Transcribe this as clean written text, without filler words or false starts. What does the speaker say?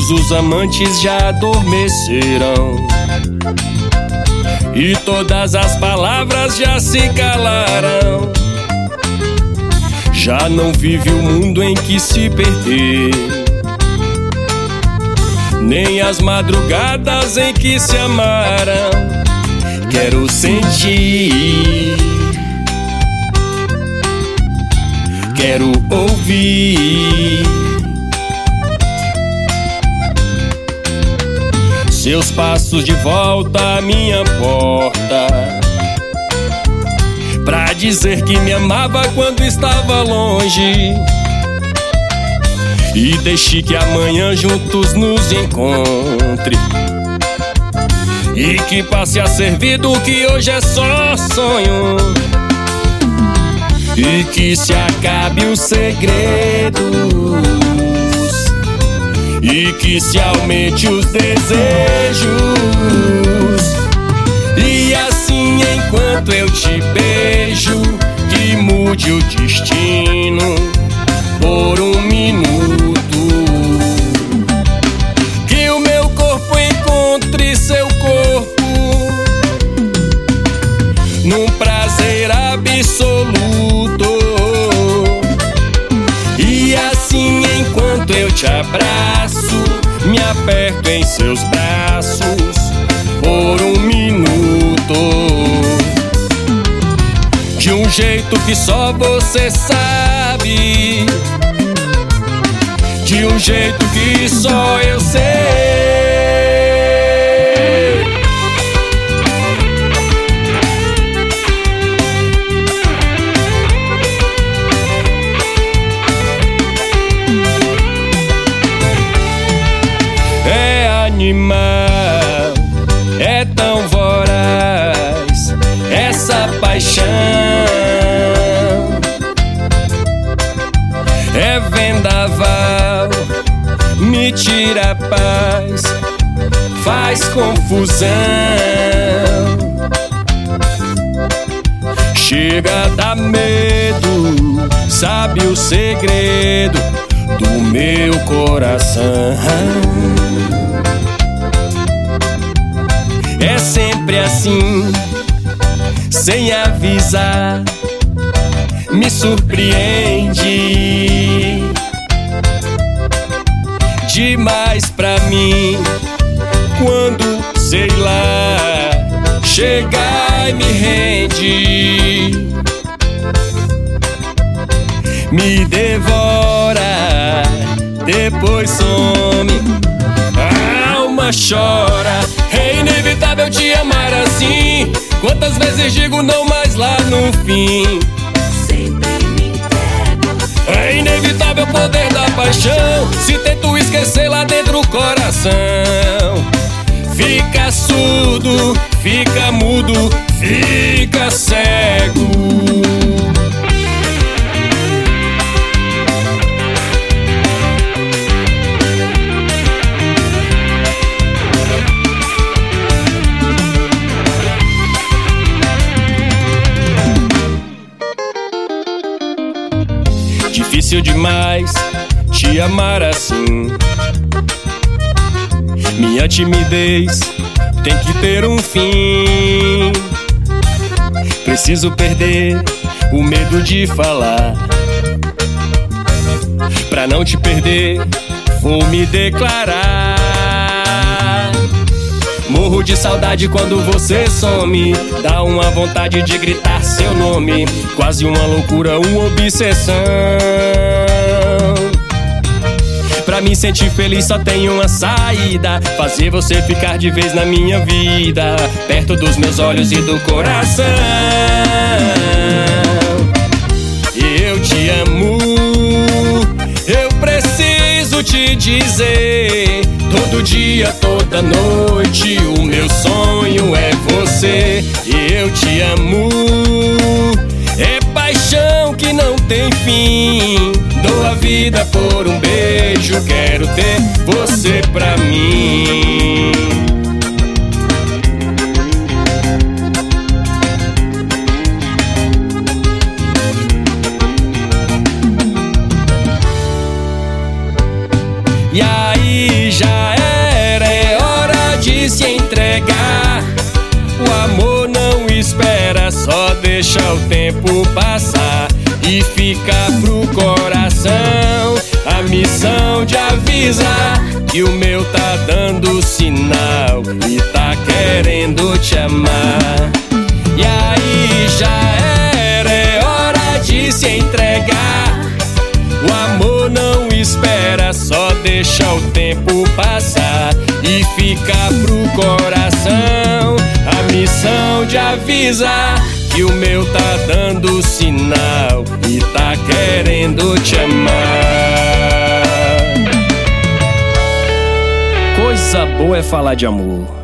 Todos os amantes já adormeceram e todas as palavras já se calaram. Já não vive o mundo em que se perder, nem as madrugadas em que se amaram. Quero sentir, quero ouvir seus passos de volta à minha porta, pra dizer que me amava quando estava longe. E deixe que amanhã juntos nos encontre, e que passe a ser vida o que hoje é só sonho, e que se acabe os segredos, e que se aumente os desejos. E assim, enquanto eu te beijo, que mude o destino por um minuto, que o meu corpo encontre seu corpo num prazer absoluto. E assim, enquanto eu te abraço, me aperto em seus braços por um minuto, de um jeito que só você sabe, de um jeito que só eu sei. É animal, é tão voraz essa paixão, é vendaval, me tira a paz, faz confusão, chega a dar medo, sabe o segredo do meu coração. É sempre assim, sem avisar, me surpreende demais pra mim, quando, sei lá, chega e me rende, me devora, depois some, a alma chora. É inevitável te amar assim, quantas vezes digo não, mas lá no fim sempre me entrego. é inevitável o poder da paixão, se tento esquecer lá dentro o coração fica surdo, fica mudo, fica cego. Difícil demais te amar assim, minha timidez tem que ter um fim. Preciso perder o medo de falar, pra não te perder vou me declarar. Morro de saudade quando você some, dá uma vontade de gritar seu nome, quase uma loucura, uma obsessão. Pra me sentir feliz só tem uma saída, fazer você ficar de vez na minha vida, perto dos meus olhos e do coração. Eu te amo, eu preciso te dizer, todo dia, toda noite, o meu sonho é você. Eu te amo, é paixão que não tem fim, dou a vida por um beijo, quero ter você pra mim. E aí já deixa o tempo passar e fica pro coração a missão de avisar que o meu tá dando sinal e tá querendo te amar. E aí já era, é hora de se entregar. O amor não espera, só deixa o tempo passar e fica pro coração a missão de avisar que o meu tá dando sinal e tá querendo te amar. Coisa boa é falar de amor.